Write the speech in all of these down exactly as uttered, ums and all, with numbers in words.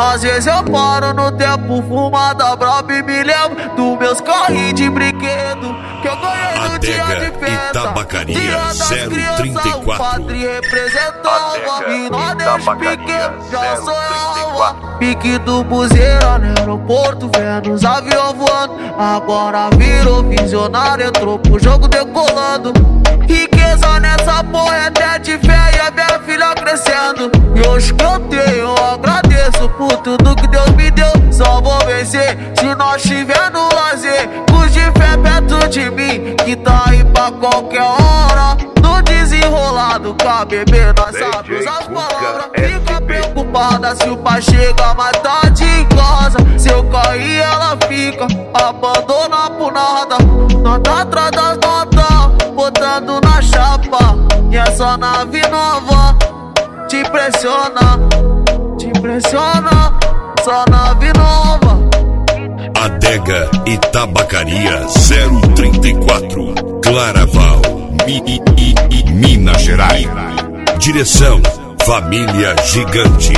Às vezes eu paro no tempo, fumada braba e me lembro dos meus carrinhos de brinquedo que eu ganhei no dia de festa. Tabacaria zero trinta e quatro. O padre representava e nós desde pequeno já sonhava. Pique do buzeira no aeroporto, vendo os aviões voando. Agora virou visionário, entrou pro jogo decolando. Riqueza nessa porra é até de fé e a minha filha crescendo. E hoje que eu tenho, eu agradeço por tudo que Deus me deu. Só vou vencer se nós tiver no lazer. Os de fé perto de mim, que tá aí pra qualquer hora. No desenrolado, com a bebê nós sabemos as palavras. Fica preocupada se o pai chega mais tarde em casa. Se eu cair ela fica, abandona por nada. Nós tá atrás das notas, botando na chapa. E essa nave nova te impressiona, te impressiona. Só nave nova. Adega e Tabacaria zero trinta e quatro, Claraval, Mi, I, I, I, Minas Gerais. Direção Família Gigante.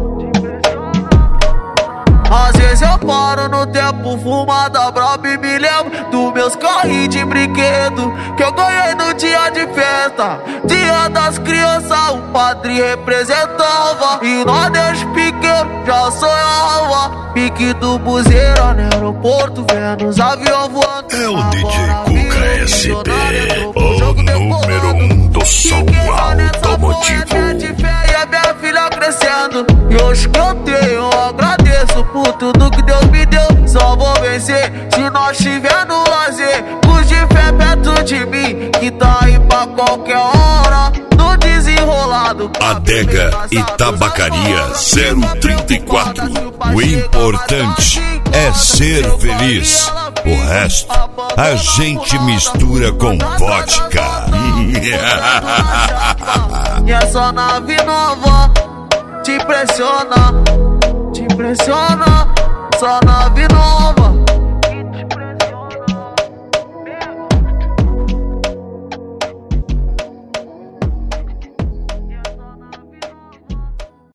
Às vezes eu paro no tempo, fumada braba e me lembro dos meus carrinhos de brinquedo que eu ganhei no dia de festa. Dia das crianças, o padre representava e nós desde pequeno já sonhava. Pique do buzeira no aeroporto, vendo os aviões voando. É o D J Cuca S B, o número um do som automotivo. E a minha filha crescendo. E hoje que eu tenho, eu agradeço por tudo que Deus me deu. Só vou vencer se nós tiver no lazer. Os de fé perto de mim, que tá aí pra qualquer hora. No desenrolado, Adega e Tabacaria zero trinta e quatro. O importante é ser feliz. O resto a gente mistura com vodka. E essa nave nova te impressiona, te impressiona. Só nave nova.